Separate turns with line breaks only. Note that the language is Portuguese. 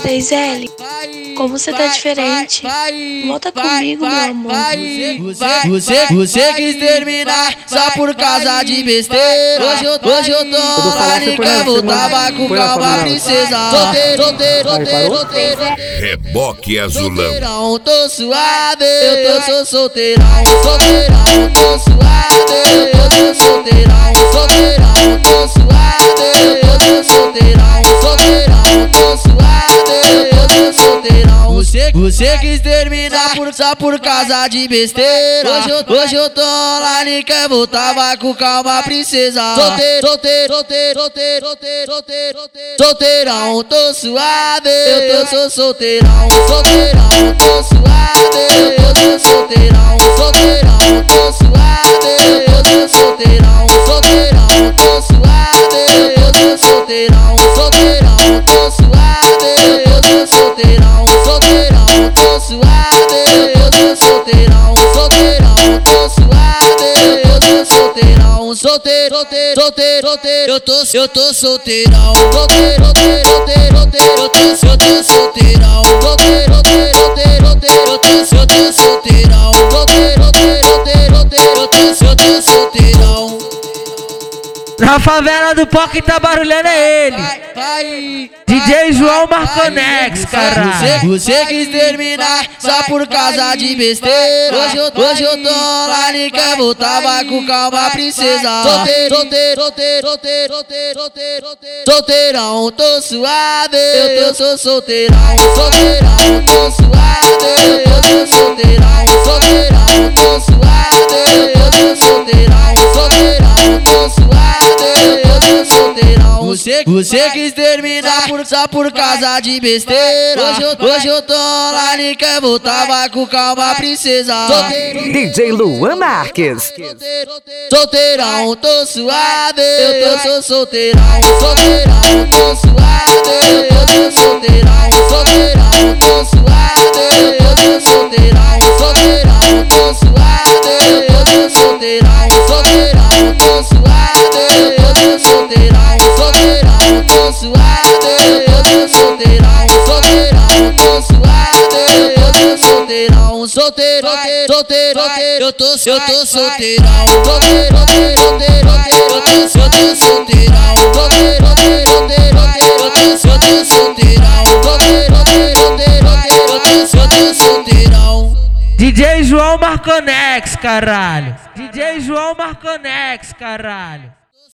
3L, como você tá diferente. Volta comigo, meu amor.
Você quis terminar só por causa de besteira. Hoje eu tô lá em campo, tava com calma, princesa. Solteiro.
Reboque azulão.
Tô suave, eu tô solteirão. Tô suave, eu tô solteirão. Tô suave, eu tô solteirão. Tô suave, eu tô solteirão. Você quis terminar só por causa de besteira. Hoje eu tô lá em campo, tava com calma, princesa. Solteirão, tô suave, eu tô solteirão. Tô suave, eu tô solteirão. Tô suave, eu tô solteirão. Tô suave, eu tô solteirão. Tô suave, eu tô solteirão. Tô suave, eu tô solteirão. Tô suave, eu tô solteirão. Eu tô solteirão. Eu tô solteirão. Eu tô solteirão.
Na favela do Pó quem tá barulhando é ele. DJ João Marconex, caralho.
Você quis terminar só por causa de besteira. Hoje eu tô lá em campo, tava com calma, princesa. Solteirão, tô suave, eu tô solteirão. Tô suave, eu tô solteirão. Tô suave, eu tô solteirão. Tô suave, eu tô solteirão. Você quis terminar só por causa de besteira. Hoje eu tô lá em campo, tava com calma, princesa.
DJ Luan Marques.
Solteirão, tô suave, eu tô solteirão. Tô suave, eu tô solteirão. Tô suave, eu tô solteirão. Tô suave, eu tô solteirão. Tô suave, eu tô solteirão. Tô suave, eu tô solteirão. Tô suave, eu tô solteirão. Eu tô solteirão. Eu tô solteirão. Eu tô solteirão.
DJ João Marconex, caralho. DJ João Marconex, caralho.